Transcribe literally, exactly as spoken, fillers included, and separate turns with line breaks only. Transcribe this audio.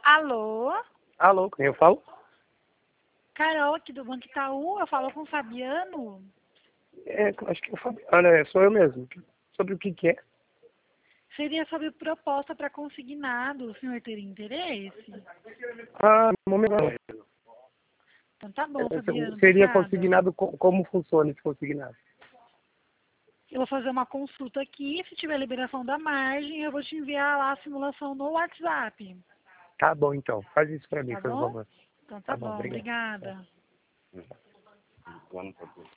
Alô?
Alô, quem eu falo?
Carol, aqui do Banco Itaú, eu falo com o Fabiano.
É, acho que é o Fabiano, é, sou eu mesmo. Sobre o que que é?
Seria sobre proposta para consignado. O senhor teria interesse?
Ah, no momento não.
Então tá bom, Fabiano,
Seria
obrigada.
consignado, co- como funciona esse consignado?
Eu vou fazer uma consulta aqui, se tiver liberação da margem, eu vou te enviar lá a simulação no WhatsApp.
Tá bom, então. Faz isso pra mim,
Tá
por
bom?
favor.
Então tá
Tá bom,
bom,
obrigado.
obrigada.